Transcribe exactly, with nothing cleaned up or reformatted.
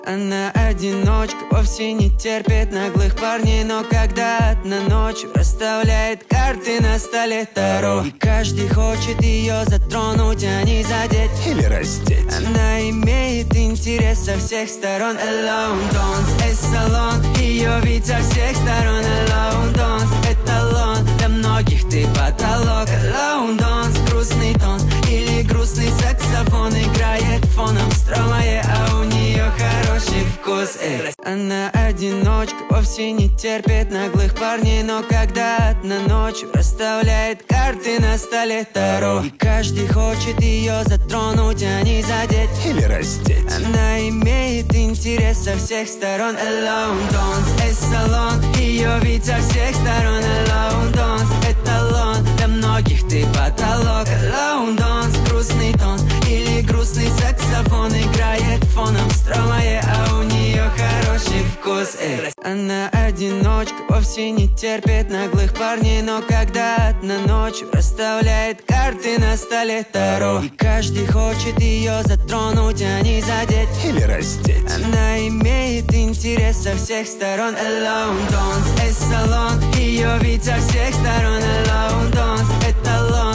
Она одиночка, вовсе не терпит наглых парней, но когда одна ночью расставляет карты на столе Таро, и каждый хочет ее затронуть, а не задеть или раздеть. Она имеет интерес со всех сторон. Alone dance, эсалон, ее вид со всех сторон. Alone dance, эталон, для многих ты потолок. Alone dance, грустный тон или грустный саксофон играет фоном Стромае, а у нее хороший вкус. Эй. Она одиночка, вовсе не терпит наглых парней, но когда одна ночью расставляет карты на столе Таро, и каждый хочет ее затронуть, а не задеть или раздеть. Она имеет интерес со всех сторон. Alone dance, эсалон, ее вид со всех сторон. Alone dance, эталон, для многих ты потолок. Alone dance, грустный тон или грустный саксофон играет фоном Стромае, а у нее хороший вкус. Эй. Она одиночка, вовсе не терпит наглых парней, но когда одна ночью расставляет карты на столе Таро, и каждый хочет ее затронуть, а не задеть или раздеть. Она имеет интерес со всех сторон. Alone dance, эсалон, ее вид со всех сторон. Alone dance, эталон,